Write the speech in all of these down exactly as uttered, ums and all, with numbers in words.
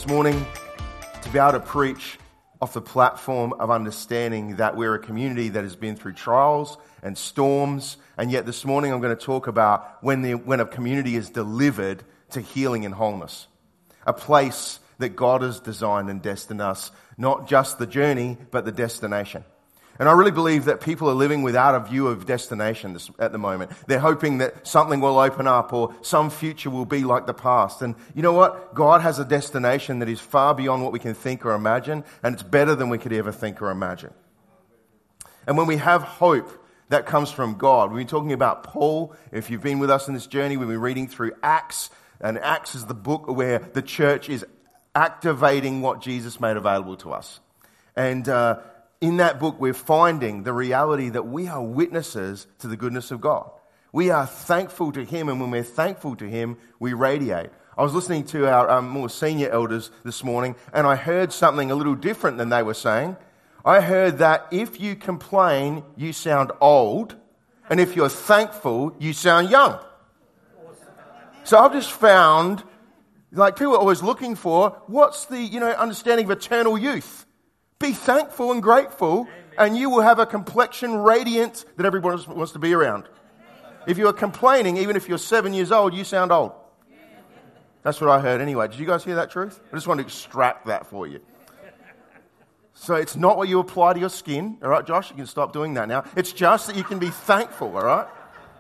This morning, to be able to preach off the platform of understanding that we're a community that has been through trials and storms, and yet this morning I'm going to talk about when, the, when a community is delivered to healing and wholeness. A place that God has designed and destined us, not just the journey, but the destination. And I really believe that people are living without a view of destination this, at the moment. They're hoping that something will open up or some future will be like the past. And you know what? God has a destination that is far beyond what we can think or imagine, and it's better than we could ever think or imagine. And when we have hope that comes from God, we've been talking about Paul. If you've been with us in this journey, we've been reading through Acts, and Acts is the book where the church is activating what Jesus made available to us. And uh, in that book, we're finding the reality that we are witnesses to the goodness of God. We are thankful to Him, and when we're thankful to Him, we radiate. I was listening to our um, more senior elders this morning, and I heard something a little different than they were saying. I heard that if you complain, you sound old, and if you're thankful, you sound young. So I've just found, like people are always looking for, what's the, you know, understanding of eternal youth? Be thankful and grateful, and you will have a complexion radiant that everybody wants to be around. If you are complaining, even if you're seven years old, you sound old. That's what I heard anyway. Did you guys hear that truth? I just want to extract that for you. So it's not what you apply to your skin, all right, Josh? You can stop doing that now. It's just that you can be thankful, all right?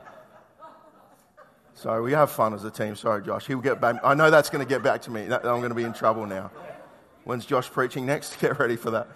So we have fun as a team. Sorry, Josh. He'll get back. I know that's going to get back to me. I'm going to be in trouble now. When's Josh preaching next? Get ready for that.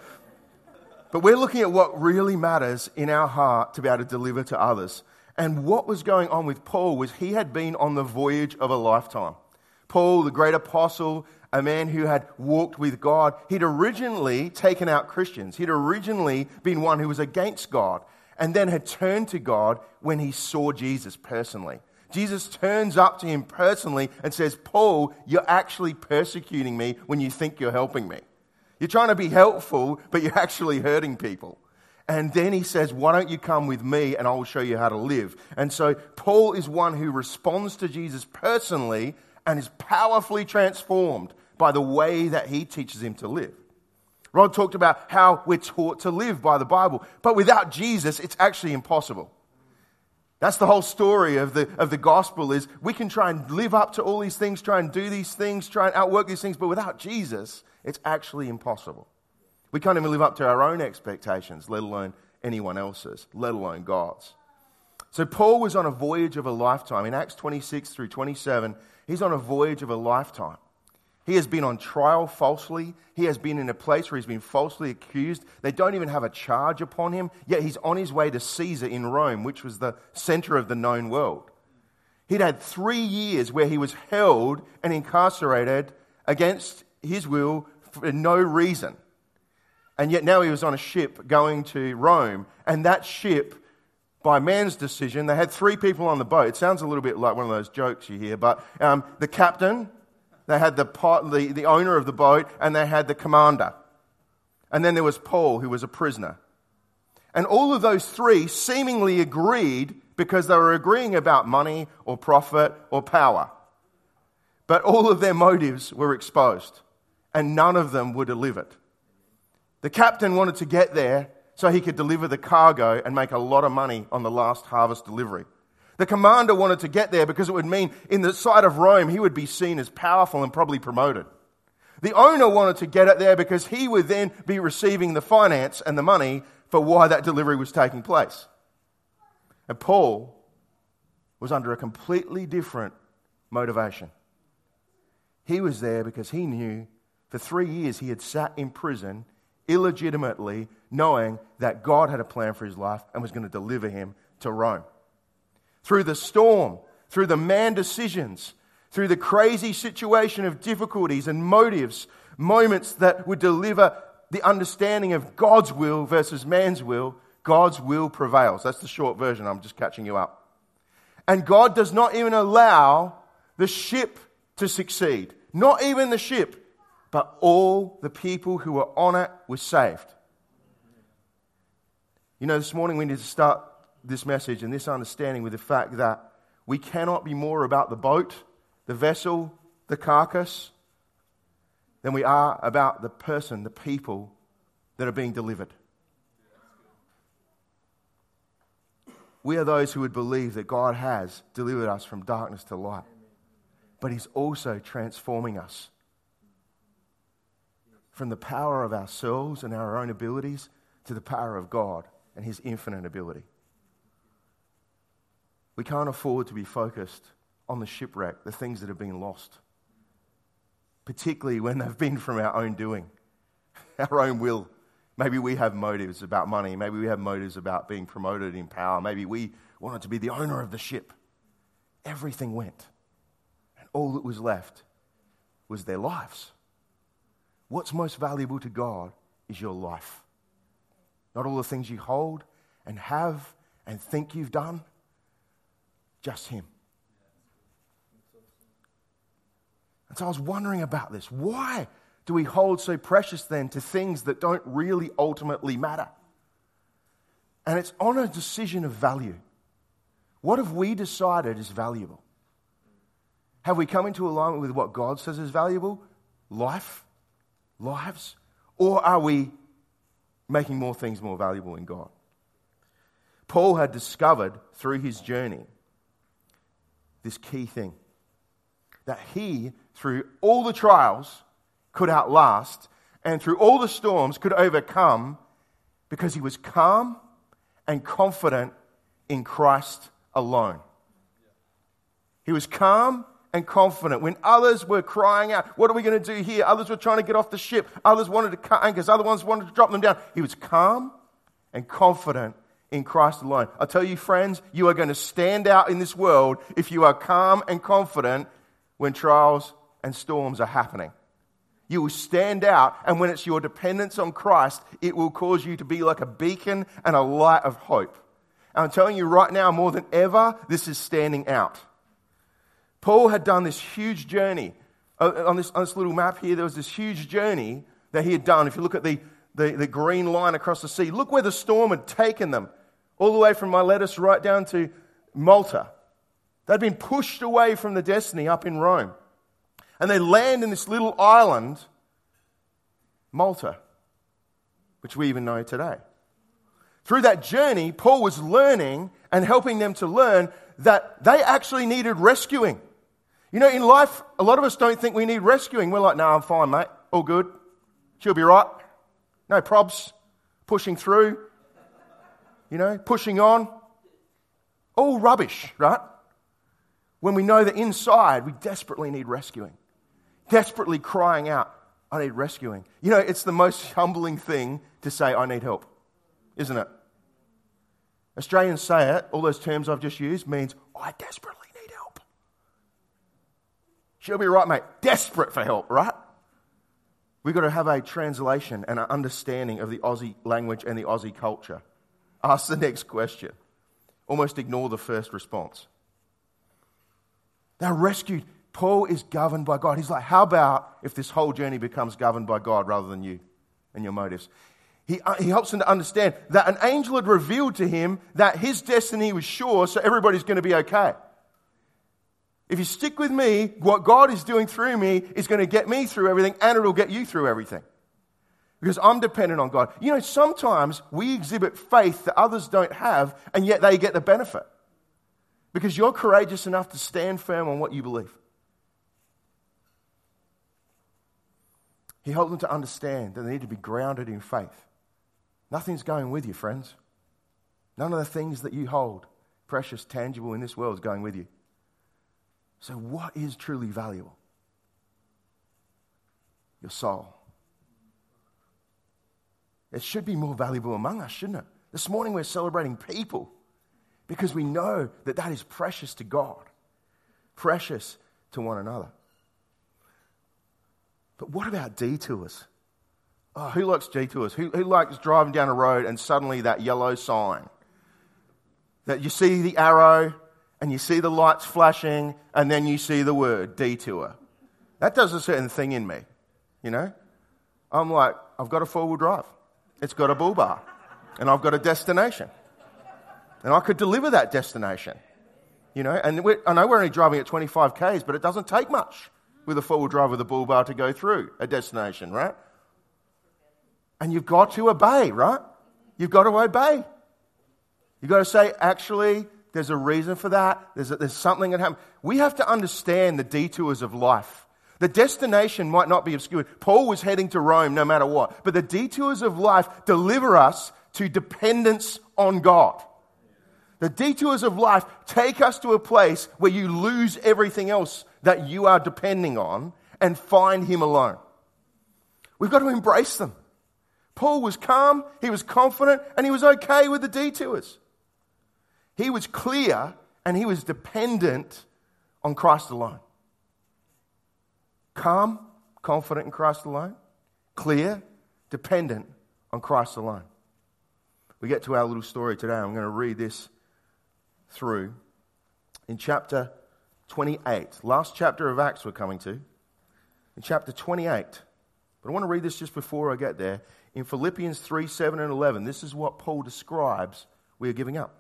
But we're looking at what really matters in our heart to be able to deliver to others. And what was going on with Paul was he had been on the voyage of a lifetime. Paul, the great apostle, a man who had walked with God, he'd originally taken out Christians. He'd originally been one who was against God and then had turned to God when he saw Jesus personally. Jesus turns up to him personally and says, Paul, you're actually persecuting me when you think you're helping me. You're trying to be helpful, but you're actually hurting people. And then he says, why don't you come with me and I will show you how to live. And so Paul is one who responds to Jesus personally and is powerfully transformed by the way that he teaches him to live. Rod talked about how we're taught to live by the Bible, but without Jesus, it's actually impossible. That's the whole story of the of the gospel is we can try and live up to all these things, try and do these things, try and outwork these things, but without Jesus, it's actually impossible. We can't even live up to our own expectations, let alone anyone else's, let alone God's. So Paul was on a voyage of a lifetime. In Acts twenty-six through twenty-seven, he's on a voyage of a lifetime. He has been on trial falsely. He has been in a place where he's been falsely accused. They don't even have a charge upon him, yet he's on his way to Caesar in Rome, which was the center of the known world. He'd had three years where he was held and incarcerated against his will for no reason. And yet now he was on a ship going to Rome, and that ship, by man's decision, they had three people on the boat. It sounds a little bit like one of those jokes you hear, but um, the captain, they had the, the the owner of the boat, and they had the commander. And then there was Paul, who was a prisoner. And all of those three seemingly agreed because they were agreeing about money or profit or power. But all of their motives were exposed, and none of them were delivered. The captain wanted to get there so he could deliver the cargo and make a lot of money on the last harvest delivery. The commander wanted to get there because it would mean in the sight of Rome he would be seen as powerful and probably promoted. The owner wanted to get it there because he would then be receiving the finance and the money for why that delivery was taking place. And Paul was under a completely different motivation. He was there because he knew for three years he had sat in prison illegitimately, knowing that God had a plan for his life and was going to deliver him to Rome. Through the storm, through the man decisions, through the crazy situation of difficulties and motives, moments that would deliver the understanding of God's will versus man's will, God's will prevails. That's the short version. I'm just catching you up. And God does not even allow the ship to succeed. Not even the ship, but all the people who were on it were saved. You know, this morning we need to start this message and this understanding with the fact that we cannot be more about the boat, the vessel, the carcass, than we are about the person, the people that are being delivered. We are those who would believe that God has delivered us from darkness to light. But He's also transforming us from the power of ourselves and our own abilities to the power of God and His infinite ability. We can't afford to be focused on the shipwreck, the things that have been lost, particularly when they've been from our own doing, our own will. Maybe we have motives about money. Maybe we have motives about being promoted in power. Maybe we wanted to be the owner of the ship. Everything went. And all that was left was their lives. What's most valuable to God is your life. Not all the things you hold and have and think you've done. Just Him. And so I was wondering about this. Why do we hold so precious then to things that don't really ultimately matter? And it's on a decision of value. What have we decided is valuable? Have we come into alignment with what God says is valuable? Life? Lives? Or are we making more things more valuable in God? Paul had discovered through his journey this key thing. That he, through all the trials, could outlast, and through all the storms could overcome, because he was calm and confident in Christ alone. He was calm and confident when others were crying out, what are we going to do here? Others were trying to get off the ship. Others wanted to cut anchors. Other ones wanted to drop them down. He was calm and confident in Christ alone. I tell you, friends, you are going to stand out in this world if you are calm and confident when trials and storms are happening. You will stand out, and when it's your dependence on Christ, it will cause you to be like a beacon and a light of hope. And I'm telling you right now, more than ever, this is standing out. Paul had done this huge journey. On this, on this little map here, there was this huge journey that he had done. If you look at the, the, the green line across the sea, look where the storm had taken them. All the way from Miletus right down to Malta. They'd been pushed away from the destiny up in Rome. And they land in this little island, Malta, which we even know today. Through that journey, Paul was learning and helping them to learn that they actually needed rescuing. You know, in life, a lot of us don't think we need rescuing. We're like, no, I'm fine, mate. All good. She'll be right. No probs. Pushing through. You know, pushing on. All rubbish, right? When we know that inside we desperately need rescuing. Desperately crying out, I need rescuing. You know, it's the most humbling thing to say, I need help. Isn't it? Australians say it, all those terms I've just used, means, I desperately need help. She'll be right, mate. Desperate for help, right? We've got to have a translation and an understanding of the Aussie language and the Aussie culture. Ask the next question. Almost ignore the first response. They're rescued. Paul is governed by God. He's like, how about if this whole journey becomes governed by God rather than you and your motives? He, uh, he helps them to understand that an angel had revealed to him that his destiny was sure, so everybody's going to be okay. If you stick with me, what God is doing through me is going to get me through everything, and it'll get you through everything. Because I'm dependent on God. You know, sometimes we exhibit faith that others don't have, and yet they get the benefit. Because you're courageous enough to stand firm on what you believe. He helped them to understand that they need to be grounded in faith. Nothing's going with you, friends. None of the things that you hold, precious, tangible in this world, is going with you. So what is truly valuable? Your soul. It should be more valuable among us, shouldn't it? This morning we're celebrating people because we know that that is precious to God, precious to one another. But what about detours? Oh, who likes detours? Who, who likes driving down a road and suddenly that yellow sign? That you see the arrow and you see the lights flashing and then you see the word detour. That does a certain thing in me, you know? I'm like, I've got a four-wheel drive. It's got a bull bar. And I've got a destination. And I could deliver that destination. You know, and we're, I know we're only driving at twenty-five kays, but it doesn't take much. with a four-wheel drive with a bull bar to go through a destination, right? And you've got to obey, right? You've got to obey. You've got to say, actually, there's a reason for that. There's, a, there's something that happened. We have to understand the detours of life. The destination might not be obscured. Paul was heading to Rome no matter what. But the detours of life deliver us to dependence on God. The detours of life take us to a place where you lose everything else that you are depending on and find Him alone. We've got to embrace them. Paul was calm, he was confident, and he was okay with the detours. He was clear and he was dependent on Christ alone. Calm, confident in Christ alone. Clear, dependent on Christ alone. We get to our little story today. I'm going to read this through in chapter twenty-eight. Last chapter of Acts we're coming to. In chapter twenty-eight. But I want to read this just before I get there. In Philippians three, seven and eleven, this is what Paul describes we are giving up.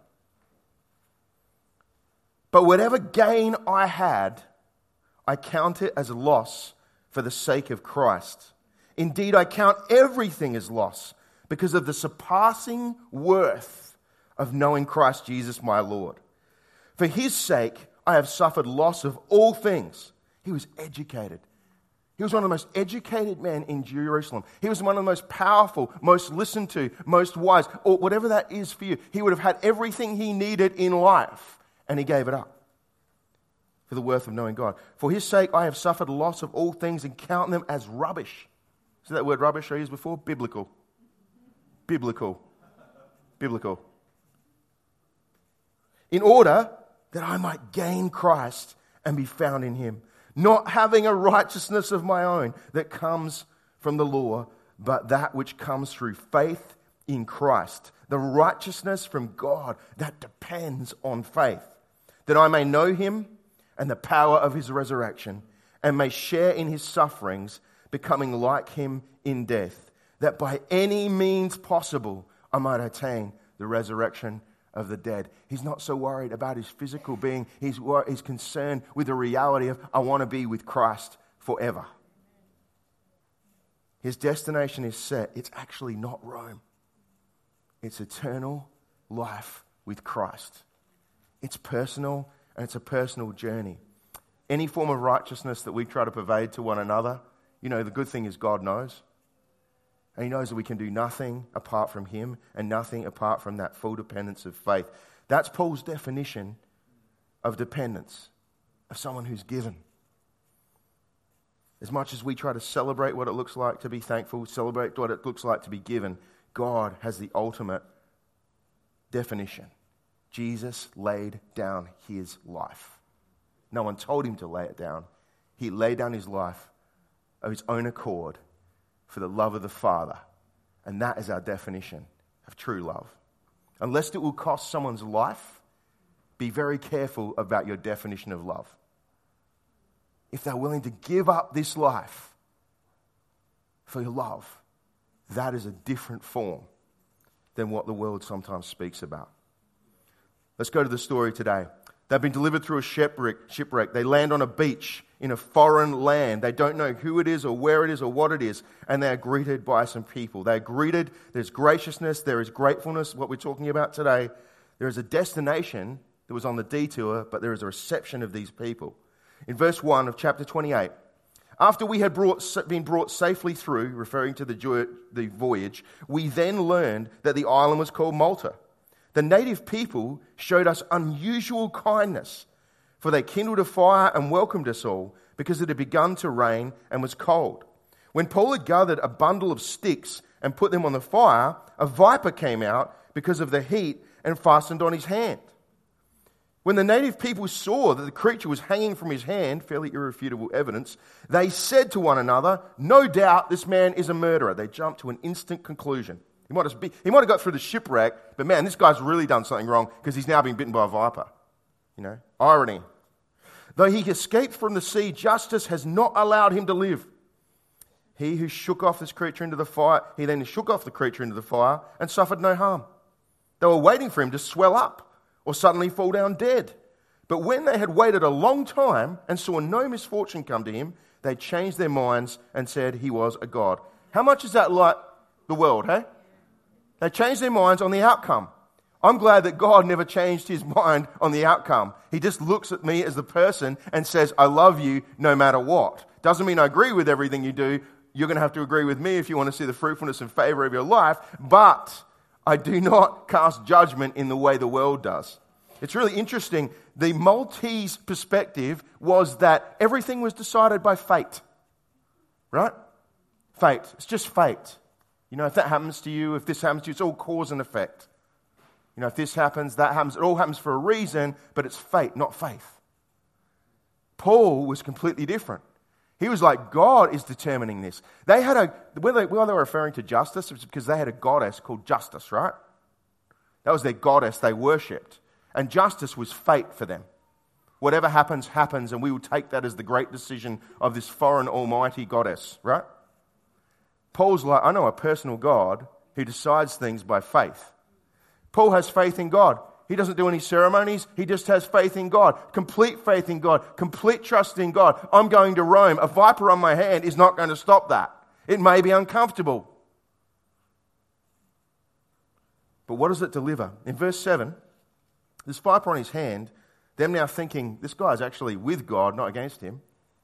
But whatever gain I had, I count it as a loss for the sake of Christ. Indeed, I count everything as loss because of the surpassing worth of knowing Christ Jesus my Lord. For His sake, I have suffered loss of all things. He was educated. He was one of the most educated men in Jerusalem. He was one of the most powerful, most listened to, most wise, or whatever that is for you. He would have had everything he needed in life, and he gave it up for the worth of knowing God. For His sake, I have suffered loss of all things and count them as rubbish. See that word rubbish I used before? Biblical. Biblical. Biblical. In order that I might gain Christ and be found in Him, not having a righteousness of my own that comes from the law, but that which comes through faith in Christ, the righteousness from God that depends on faith, that I may know Him and the power of His resurrection, and may share in His sufferings, becoming like Him in death, that by any means possible I might attain the resurrection of the dead. He's not so worried about his physical being. He's, he's concerned with the reality of, I want to be with Christ forever. His destination is set. It's actually not Rome. It's eternal life with Christ. It's personal, and it's a personal journey. Any form of righteousness that we try to pervade to one another, you know, the good thing is God knows. And He knows that we can do nothing apart from Him and nothing apart from that full dependence of faith. That's Paul's definition of dependence, of someone who's given. As much as we try to celebrate what it looks like to be thankful, celebrate what it looks like to be given, God has the ultimate definition. Jesus laid down His life. No one told Him to lay it down. He laid down His life of His own accord for the love of the Father. And that is our definition of true love. Unless it will cost someone's life, be very careful about your definition of love. If they're willing to give up this life for your love, that is a different form than what the world sometimes speaks about. Let's go to the story today. They've been delivered through a shipwreck. shipwreck. They land on a beach in a foreign land. They don't know who it is or where it is or what it is. And they are greeted by some people. They are greeted. There's graciousness. There is gratefulness, what we're talking about today. There is a destination that was on the detour, but there is a reception of these people. In verse one of chapter twenty-eight, after we had brought, been brought safely through, referring to the, joy, the voyage, we then learned that the island was called Malta. The native people showed us unusual kindness, for they kindled a fire and welcomed us all, because it had begun to rain and was cold. When Paul had gathered a bundle of sticks and put them on the fire, a viper came out because of the heat and fastened on his hand. When the native people saw that the creature was hanging from his hand, fairly irrefutable evidence, they said to one another, "No doubt this man is a murderer." They jumped to an instant conclusion. He might have, be, he might have got through the shipwreck, but man, this guy's really done something wrong because he's now been bitten by a viper. You know, irony. Though he escaped from the sea, justice has not allowed him to live. He who shook off this creature into the fire, he then shook off the creature into the fire and suffered no harm. They were waiting for him to swell up or suddenly fall down dead. But when they had waited a long time and saw no misfortune come to him, they changed their minds and said he was a god. How much is that like the world, hey? They changed their minds on the outcome. I'm glad that God never changed his mind on the outcome. He just looks at me as the person and says, I love you no matter what. Doesn't mean I agree with everything you do. You're going to have to agree with me if you want to see the fruitfulness and favor of your life. But I do not cast judgment in the way the world does. It's really interesting. The Maltese perspective was that everything was decided by fate. Right? Fate. It's just fate. You know, if that happens to you, if this happens to you, it's all cause and effect. You know, if this happens, that happens. It all happens for a reason, but it's fate, not faith. Paul was completely different. He was like, God is determining this. They had a, when they, when they were referring to justice, it was because they had a goddess called Justice, right? That was their goddess they worshipped. And justice was fate for them. Whatever happens, happens, and we will take that as the great decision of this foreign almighty goddess, right? Paul's like, I know a personal God who decides things by faith. Paul has faith in God. He doesn't do any ceremonies. He just has faith in God. Complete faith in God. Complete trust in God. I'm going to Rome. A viper on my hand is not going to stop that. It may be uncomfortable. But what does it deliver? In verse seven, this viper on his hand, them now thinking, this guy's actually with God, not against him.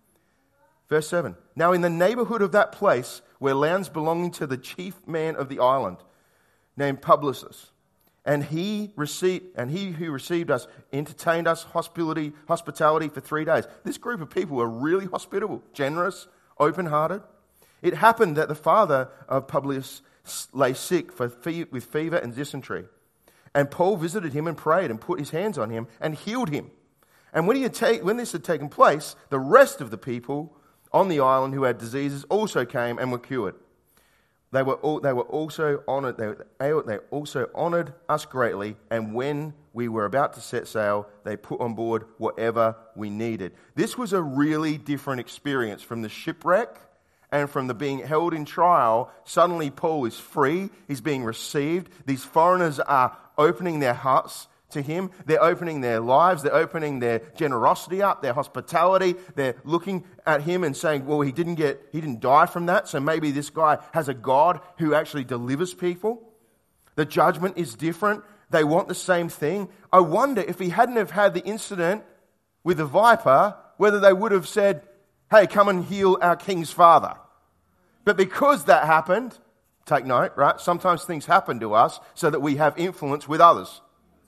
Verse seven, now in the neighborhood of that place were lands belonging to the chief man of the island, named Publius. And he received, and he who received us entertained us hospitality, hospitality for three days. This group of people were really hospitable, generous, open-hearted. It happened that the father of Publius lay sick for fe- with fever and dysentery. And Paul visited him and prayed and put his hands on him and healed him. And when, he had ta- when this had taken place, the rest of the people on the island who had diseases also came and were cured. They were all, they were also honored. They, they also honored us greatly. And when we were about to set sail, they put on board whatever we needed. This was a really different experience from the shipwreck and from the being held in trial. Suddenly, Paul is free. He's being received. These foreigners are opening their hearts to him. They're opening their lives. They're opening their generosity up, their hospitality. They're looking at him and saying, well, he didn't get, he didn't die from that. So maybe this guy has a God who actually delivers people. The judgment is different. They want the same thing. I wonder if he hadn't have had the incident with the viper, whether they would have said, hey, come and heal our king's father. But because that happened, take note, right? Sometimes things happen to us so that we have influence with others.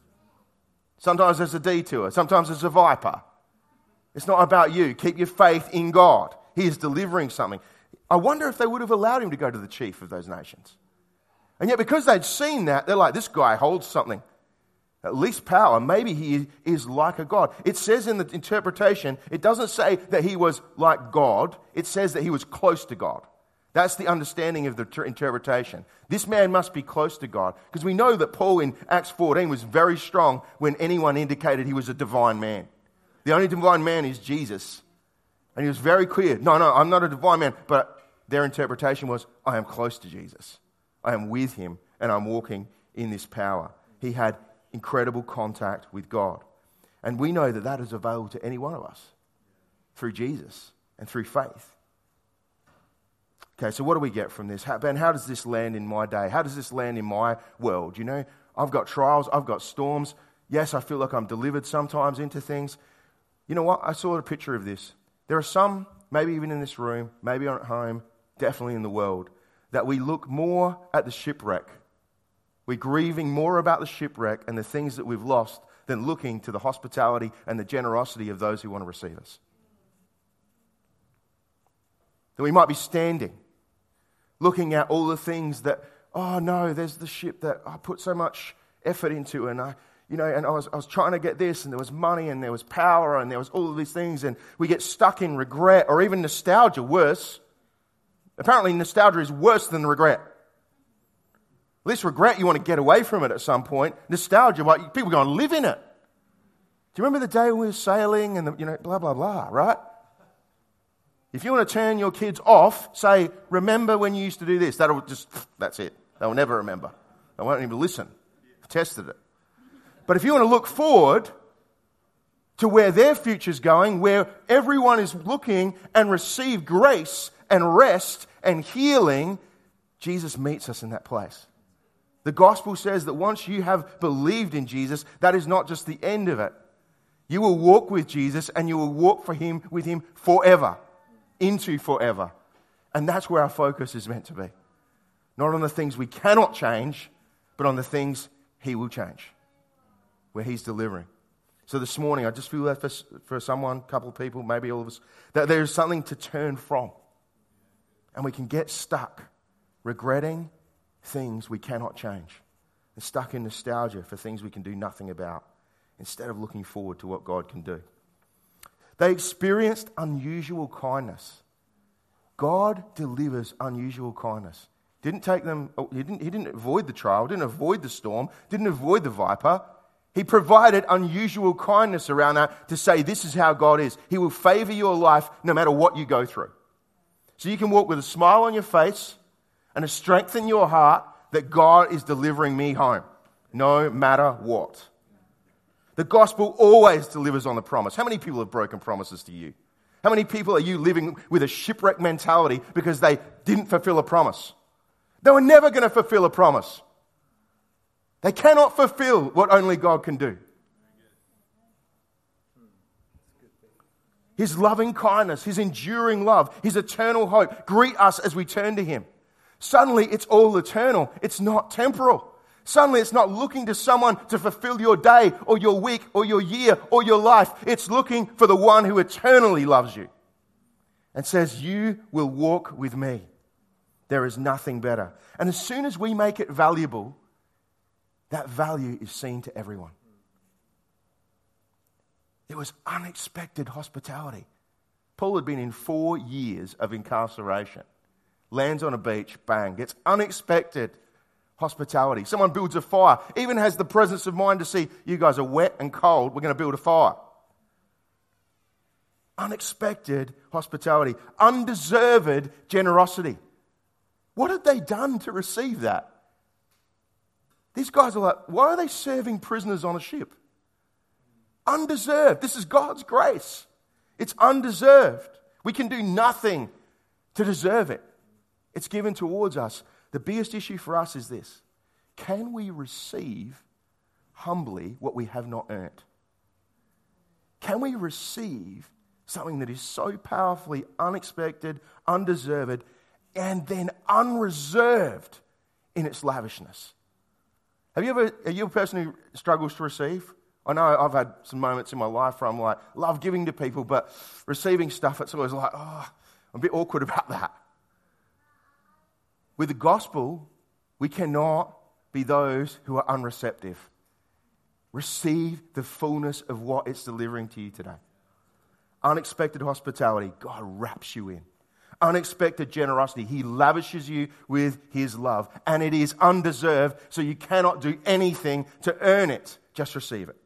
Sometimes there's a detour. Sometimes there's a viper. It's not about you. Keep your faith in God. He is delivering something. I wonder if they would have allowed him to go to the chief of those nations. And yet because they'd seen that, they're like, this guy holds something. At least power. Maybe he is like a god. It says in the interpretation, it doesn't say that he was like God. It says that he was close to God. That's the understanding of the ter- interpretation. This man must be close to God. Because we know that Paul in Acts fourteen was very strong when anyone indicated he was a divine man. The only divine man is Jesus. And he was very clear, no, no, I'm not a divine man. But their interpretation was, I am close to Jesus. I am with him and I'm walking in this power. He had incredible contact with God. And we know that that is available to any one of us through Jesus and through faith. Okay, so what do we get from this? How, Ben, how does this land in my day? How does this land in my world? You know, I've got trials, I've got storms. Yes, I feel like I'm delivered sometimes into things. You know what? I saw a picture of this. There are some, maybe even in this room, maybe at home, definitely in the world, that we look more at the shipwreck. We're grieving more about the shipwreck and the things that we've lost than looking to the hospitality and the generosity of those who want to receive us. That we might be standing, looking at all the things that, oh no, there's the ship that I put so much effort into, and I, you know, and I was I was trying to get this, and there was money, and there was power, and there was all of these things, and we get stuck in regret or even nostalgia. Worse, apparently, nostalgia is worse than regret. At least regret, you want to get away from it at some point. Nostalgia, well, people are going to live in it. Do you remember the day we were sailing and the, you know, blah blah blah, right? If you want to turn your kids off, say, remember when you used to do this. That'll just, that's it. They'll never remember. They won't even listen. I've tested it. But if you want to look forward, to where their future's going, where everyone is looking and receive grace and rest and healing, Jesus meets us in that place. The gospel says that once you have believed in Jesus, that is not just the end of it. You will walk with Jesus and you will walk for him with him forever, into forever. And that's where our focus is meant to be. Not on the things we cannot change, but on the things he will change, where he's delivering. So this morning, I just feel that for, for someone, a couple of people, maybe all of us, that there's something to turn from. And we can get stuck regretting things we cannot change, and stuck in nostalgia for things we can do nothing about, instead of looking forward to what God can do. They experienced unusual kindness. God delivers unusual kindness. Didn't take them, he didn't, he didn't avoid the trial, didn't avoid the storm, didn't avoid the viper. He provided unusual kindness around that to say this is how God is. He will favor your life no matter what you go through. So you can walk with a smile on your face and a strength in your heart that God is delivering me home, no matter what. The gospel always delivers on the promise. How many people have broken promises to you? How many people are you living with a shipwreck mentality because they didn't fulfill a promise? They were never going to fulfill a promise. They cannot fulfill what only God can do. His loving kindness, his enduring love, his eternal hope greet us as we turn to him. Suddenly it's all eternal. It's not temporal. Suddenly it's not looking to someone to fulfill your day or your week or your year or your life. It's looking for the one who eternally loves you and says, you will walk with me. There is nothing better. And as soon as we make it valuable, that value is seen to everyone. It was unexpected hospitality. Paul had been in four years of incarceration. Lands on a beach, bang. It's unexpected hospitality. Someone builds a fire, even has the presence of mind to see, you guys are wet and cold, we're going to build a fire. Unexpected hospitality. Undeserved generosity. What had they done to receive that? These guys are like, why are they serving prisoners on a ship? Undeserved. This is God's grace. It's undeserved. We can do nothing to deserve it. It's given towards us. The biggest issue for us is this. Can we receive humbly what we have not earned? Can we receive something that is so powerfully unexpected, undeserved, and then unreserved in its lavishness? Have you ever, are you a person who struggles to receive? I know I've had some moments in my life where I'm like, love giving to people, but receiving stuff, it's always like, oh, I'm a bit awkward about that. With the gospel, we cannot be those who are unreceptive. Receive the fullness of what it's delivering to you today. Unexpected hospitality, God wraps you in. Unexpected generosity, he lavishes you with his love. And it is undeserved, so you cannot do anything to earn it. Just receive it.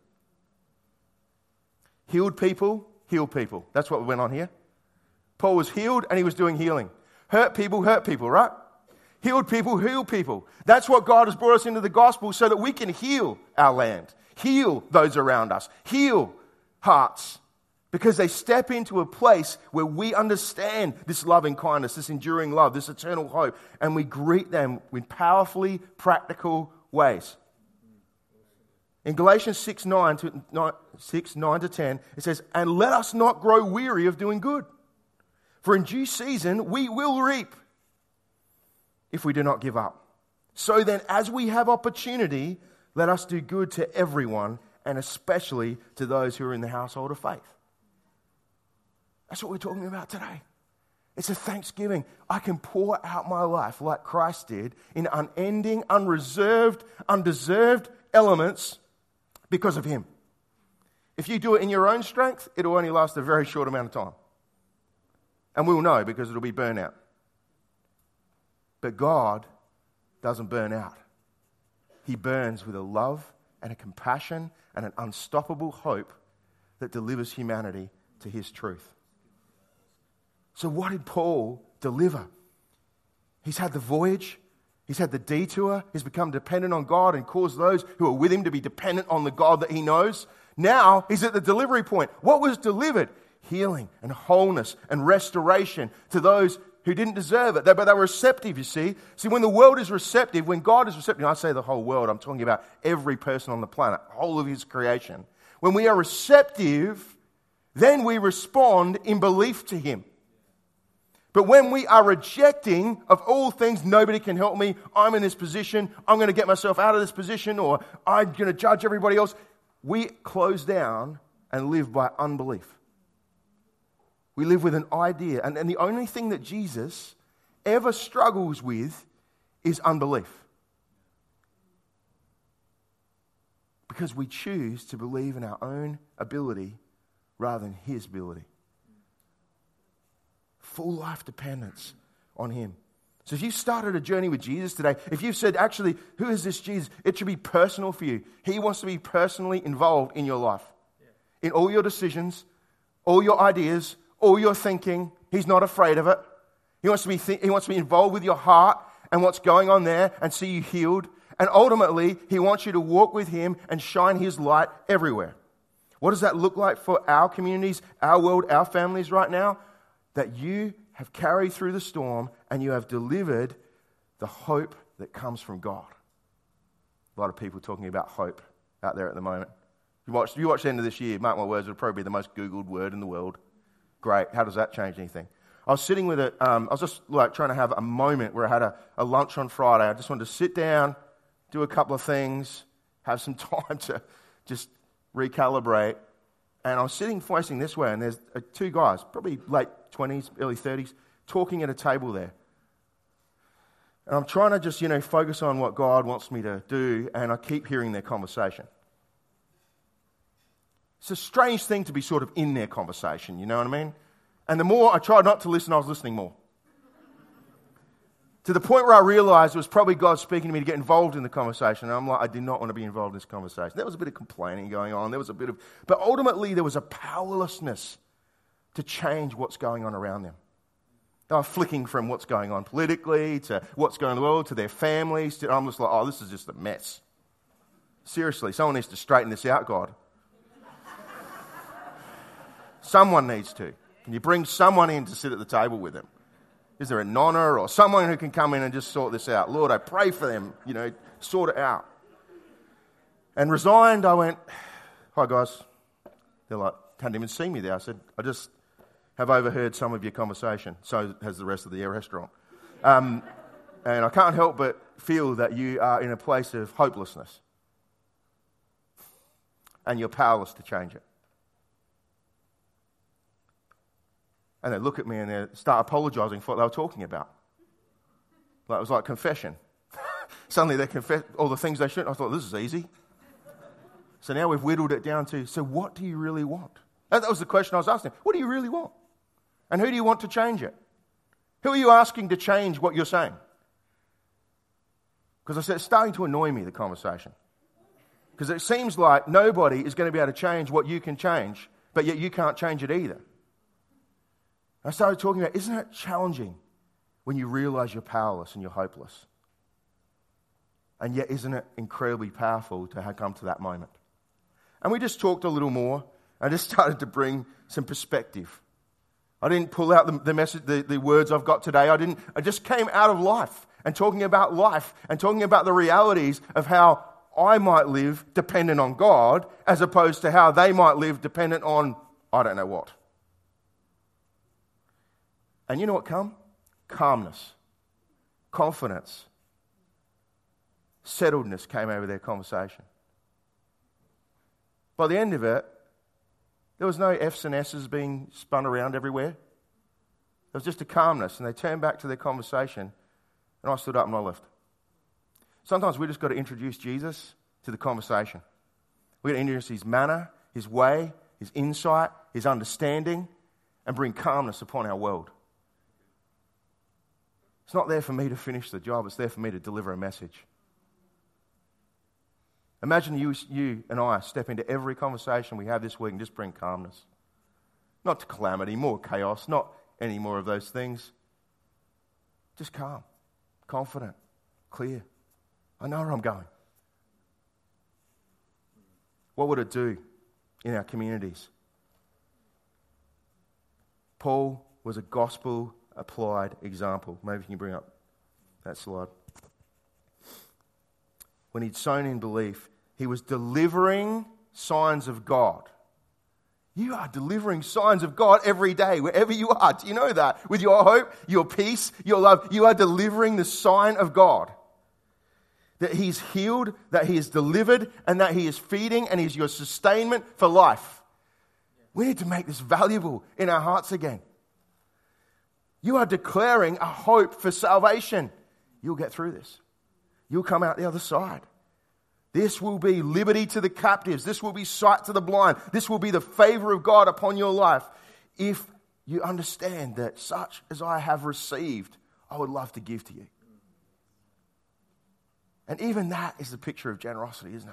Healed people, heal people. That's what went on here. Paul was healed and he was doing healing. Hurt people, hurt people, right? Healed people, heal people. That's what God has brought us into the gospel so that we can heal our land. Heal those around us. Heal hearts. Because they step into a place where we understand this loving kindness, this enduring love, this eternal hope, and we greet them with powerfully practical ways. In Galatians six, nine to, nine, six, nine to ten, it says, and let us not grow weary of doing good. For in due season we will reap if we do not give up. So then, as we have opportunity, let us do good to everyone, and especially to those who are in the household of faith. That's what we're talking about today. It's a thanksgiving. I can pour out my life like Christ did in unending, unreserved, undeserved elements because of him. If you do it in your own strength, it'll only last a very short amount of time. And we'll know because it'll be burnout. But God doesn't burn out. He burns with a love and a compassion and an unstoppable hope that delivers humanity to his truth. So what did Paul deliver? He's had the voyage. He's had the detour. He's become dependent on God and caused those who are with him to be dependent on the God that he knows. Now he's at the delivery point. What was delivered? Healing and wholeness and restoration to those who didn't deserve it. They, but they were receptive, you see. See, when the world is receptive, when God is receptive, I say the whole world, I'm talking about every person on the planet, whole of his creation. When we are receptive, then we respond in belief to him. But when we are rejecting of all things, nobody can help me, I'm in this position, I'm going to get myself out of this position, or I'm going to judge everybody else, we close down and live by unbelief. We live with an idea. And, and the only thing that Jesus ever struggles with is unbelief. Because we choose to believe in our own ability rather than his ability. Full life dependence on him. So if you started a journey with Jesus today, if you've said, actually, who is this Jesus? It should be personal for you. He wants to be personally involved in your life. In all your decisions, all your ideas, all your thinking. He's not afraid of it. He wants to be th- he wants to be involved with your heart and what's going on there and see you healed. And ultimately, he wants you to walk with him and shine his light everywhere. What does that look like for our communities, our world, our families right now? That you have carried through the storm and you have delivered the hope that comes from God. A lot of people talking about hope out there at the moment. You watch, you watch the end of this year, mark my words, it'll probably be the most Googled word in the world. Great. How does that change anything? I was sitting with it. Um, I was just like trying to have a moment where I had a, a lunch on Friday. I just wanted to sit down, do a couple of things, have some time to just recalibrate. And I was sitting facing this way, and there's uh, two guys, probably late twenties, early thirties, talking at a table there. And I'm trying to just, you know, focus on what God wants me to do, and I keep hearing their conversation. It's a strange thing to be sort of in their conversation, you know what I mean? And the more I tried not to listen, I was listening more. To the point where I realized it was probably God speaking to me to get involved in the conversation. And I'm like, I did not want to be involved in this conversation. There was a bit of complaining going on. There was a bit of, but ultimately there was a powerlessness to change what's going on around them. They were flicking from what's going on politically to what's going on in the world to their families. To, I'm just like, oh, this is just a mess. Seriously, someone needs to straighten this out, God. Someone needs to. Can you bring someone in to sit at the table with them? Is there a nonna or someone who can come in and just sort this out? Lord, I pray for them, you know, sort it out. And resigned, I went, hi guys. They're like, hadn't even seen me there. I said, I just have overheard some of your conversation. So has the rest of the restaurant. Um, and I can't help but feel that you are in a place of hopelessness. And you're powerless to change it. And they look at me and they start apologizing for what they were talking about. Like, it was like confession. Suddenly they confess all the things they shouldn't. I thought, this is easy. So now we've whittled it down to, so what do you really want? And that was the question I was asking. What do you really want? And who do you want to change it? Who are you asking to change what you're saying? Because I said, it's starting to annoy me, the conversation. Because it seems like nobody is going to be able to change what you can change, but yet you can't change it either. I started talking about, isn't it challenging when you realize you're powerless and you're hopeless? And yet, isn't it incredibly powerful to have come to that moment? And we just talked a little more. I just started to bring some perspective. I didn't pull out the, the message, the, the words I've got today. I didn't. I just came out of life and talking about life and talking about the realities of how I might live dependent on God as opposed to how they might live dependent on I don't know what. And you know what come? Calmness, confidence, settledness came over their conversation. By the end of it, there was no F's and S's being spun around everywhere. There was just a calmness, and they turned back to their conversation, and I stood up and I left. Sometimes we just got to introduce Jesus to the conversation. We've got to introduce his manner, his way, his insight, his understanding, and bring calmness upon our world. It's not there for me to finish the job. It's there for me to deliver a message. Imagine you, you and I step into every conversation we have this week and just bring calmness. Not to calamity, more chaos, not any more of those things. Just calm, confident, clear. I know where I'm going. What would it do in our communities. Paul was a gospel-applied example. Maybe you can bring up that slide. When he'd sown in belief, he was delivering signs of God. You are delivering signs of God every day, wherever you are. Do you know that? With your hope, your peace, your love, you are delivering the sign of God. That He's healed, that He is delivered, and that He is feeding, and He's your sustainment for life. We need to make this valuable in our hearts again. You are declaring a hope for salvation. You'll get through this. You'll come out the other side. This will be liberty to the captives. This will be sight to the blind. This will be the favor of God upon your life. If you understand that such as I have received, I would love to give to you. And even that is the picture of generosity, isn't it?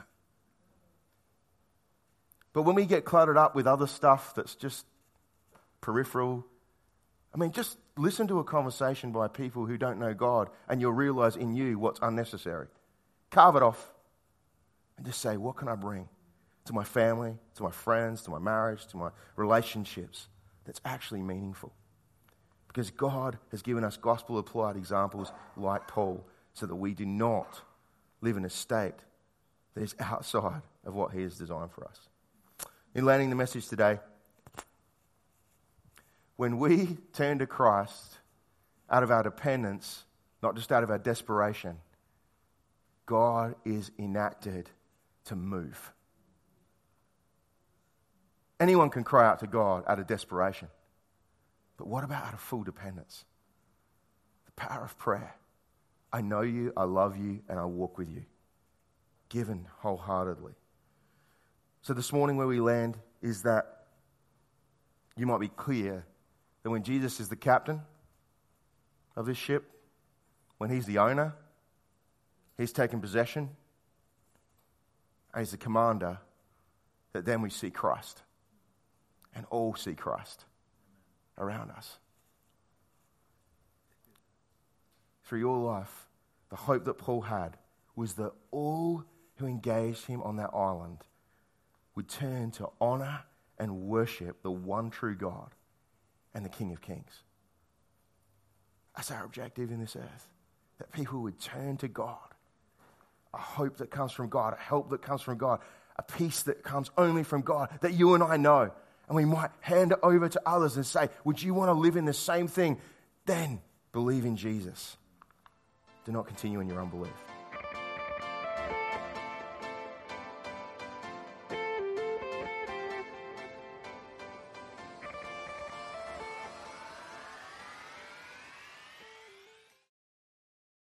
But when we get cluttered up with other stuff that's just peripheral, I mean, just listen to a conversation by people who don't know God and you'll realize in you what's unnecessary. Carve it off and just say, what can I bring to my family, to my friends, to my marriage, to my relationships that's actually meaningful? Because God has given us gospel-applied examples like Paul so that we do not live in a state that is outside of what He has designed for us. In landing the message today, when we turn to Christ out of our dependence, not just out of our desperation, God is enacted to move. Anyone can cry out to God out of desperation. But what about out of full dependence? The power of prayer. I know you, I love you, and I walk with you. Given wholeheartedly. So this morning where we land is that you might be clear that when Jesus is the captain of this ship, when He's the owner, He's taken possession, and He's the commander, that then we see Christ. And all see Christ around us. Through your life, the hope that Paul had was that all who engaged him on that island would turn to honor and worship the one true God and the King of Kings. That's our objective in this earth. That people would turn to God. A hope that comes from God, a help that comes from God, a peace that comes only from God, that you and I know. And we might hand it over to others and say, would you want to live in the same thing? Then believe in Jesus. Do not continue in your unbelief.